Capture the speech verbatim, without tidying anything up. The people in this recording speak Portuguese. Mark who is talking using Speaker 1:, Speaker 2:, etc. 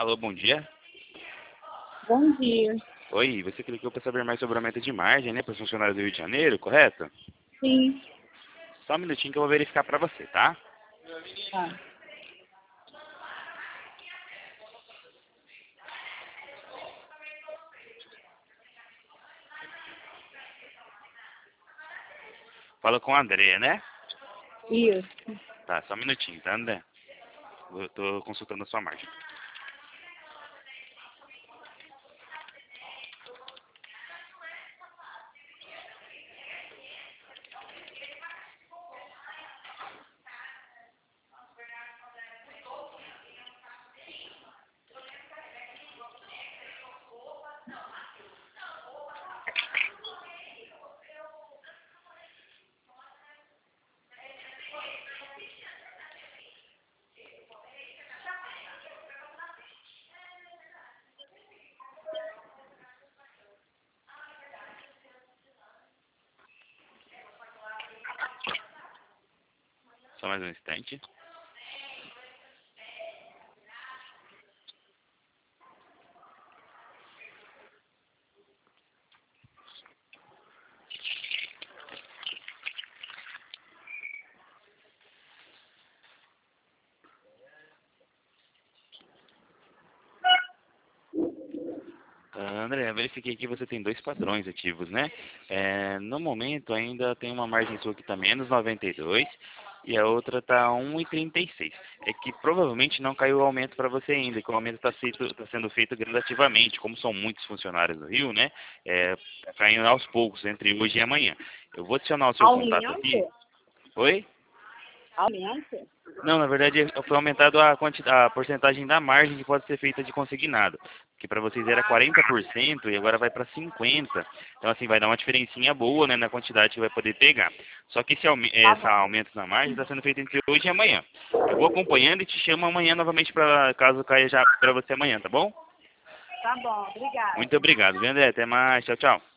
Speaker 1: Alô, bom dia.
Speaker 2: Bom dia.
Speaker 1: Oi, você clicou para saber mais sobre a meta de margem, né, para os funcionários do Rio de Janeiro, correto?
Speaker 2: Sim.
Speaker 1: Só um minutinho que eu vou verificar para você, tá?
Speaker 2: Tá.
Speaker 1: Fala com a André, né?
Speaker 2: Isso.
Speaker 1: Tá, só um minutinho, tá, André? Eu tô consultando a sua margem. Só mais um instante. Ah, André, eu verifiquei que você tem dois padrões ativos, né? É, no momento ainda tem uma margem sua que está menos noventa e dois e a outra está um e trinta e seis. É que provavelmente não caiu o aumento para você ainda, que o aumento está tá sendo feito gradativamente, como são muitos funcionários do Rio, né? É, tá caindo aos poucos entre hoje e amanhã. Eu vou adicionar o seu contato aqui.
Speaker 2: Aumento?
Speaker 1: Oi?
Speaker 2: Aumento?
Speaker 1: Não, na verdade foi aumentado a, quantidade, a porcentagem da margem que pode ser feita de consignado. Que para vocês era quarenta por cento e agora vai para cinquenta por cento. Então assim, vai dar uma diferencinha boa, né, na quantidade que vai poder pegar. Só que esse, aume
Speaker 2: Tá
Speaker 1: esse
Speaker 2: bom.
Speaker 1: aumento na margem está sendo feito entre hoje e amanhã. Eu vou acompanhando e te chamo amanhã novamente para caso caia já para você amanhã, tá bom?
Speaker 2: Tá bom, obrigada.
Speaker 1: Muito obrigado, viu, André? Até mais. Tchau, tchau.